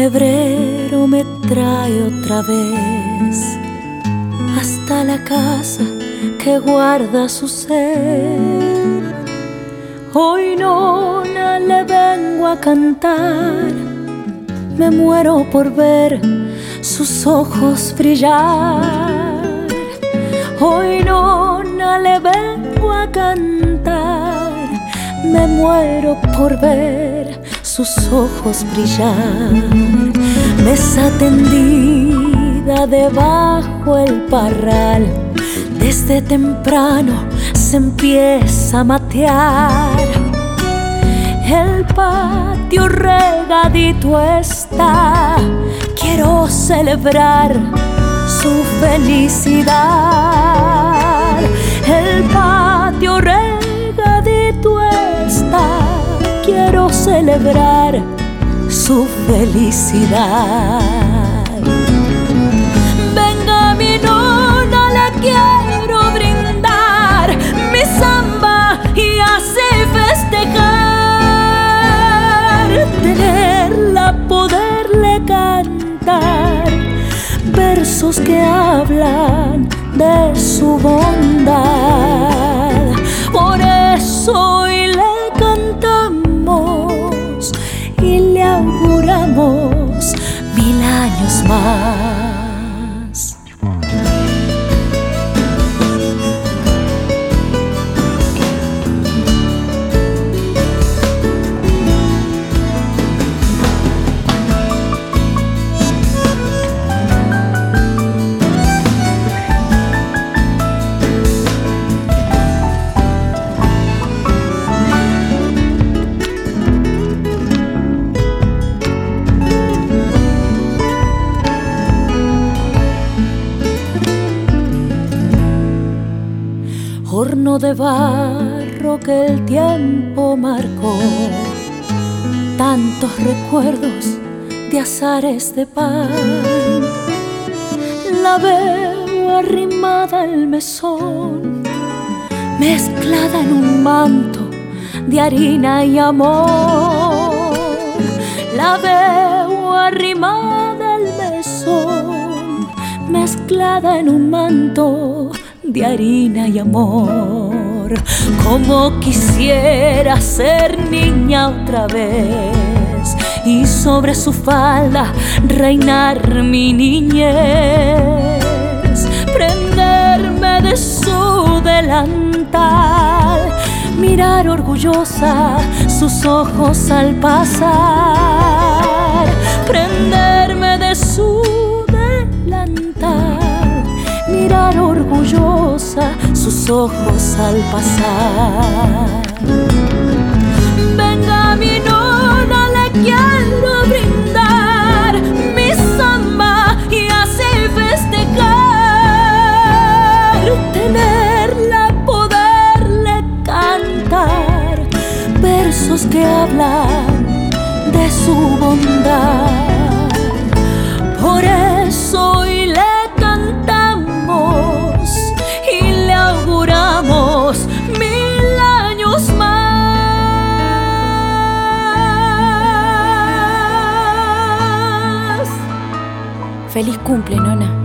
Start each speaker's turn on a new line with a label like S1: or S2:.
S1: Febrero me trae otra vez hasta la casa que guarda su ser. Hoy nona le vengo a cantar, me muero por ver sus ojos brillar. Hoy nona le vengo a cantar, me muero por ver sus ojos brillar. Mesa tendida debajo el parral, desde temprano se empieza a matear. El patio regadito está, quiero celebrar su felicidad. El patio regadito está, quiero celebrar su felicidad. Venga mi nona, le quiero brindar mi samba y así festejar. Tenerla, poderle cantar versos que hablan de su bondad. Por eso hoy le cantamos y le auguramos 1000 años más. Horno de barro que el tiempo marcó, tantos recuerdos de azares de pan. La veo arrimada al mesón, mezclada en un manto de harina y amor. La veo arrimada al mesón, mezclada en un manto de harina y amor. Como quisiera ser niña otra vez y sobre su falda reinar mi niñez. Prenderme de su delantal, mirar orgullosa sus ojos al pasar. Prenderme de su delantal, mirar orgullosa sus ojos al pasar. Venga mi nona, le quiero brindar mi samba y así festejar. Tenerla, poderle cantar versos que hablan de su bondad. Por eso hoy le cantamos y le auguramos 1000 años más.
S2: Feliz cumple, nona.